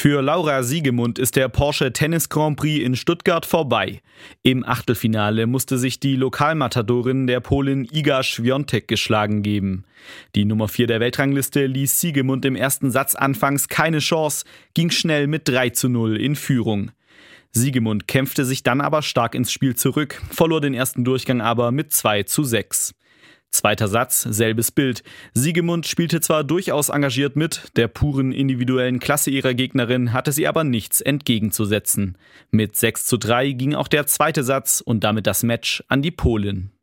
Für Laura Siegemund ist der Porsche Tennis Grand Prix in Stuttgart vorbei. Im Achtelfinale musste sich die Lokalmatadorin der Polin Iga Świątek geschlagen geben. Die Nummer 4 der Weltrangliste ließ Siegemund im ersten Satz anfangs keine Chance, ging schnell mit 3:0 in Führung. Siegemund kämpfte sich dann aber stark ins Spiel zurück, verlor den ersten Durchgang aber mit 2:6. Zweiter Satz, selbes Bild. Siegemund spielte zwar durchaus engagiert mit, der puren individuellen Klasse ihrer Gegnerin hatte sie aber nichts entgegenzusetzen. Mit 6:3 ging auch der zweite Satz und damit das Match an die Polin.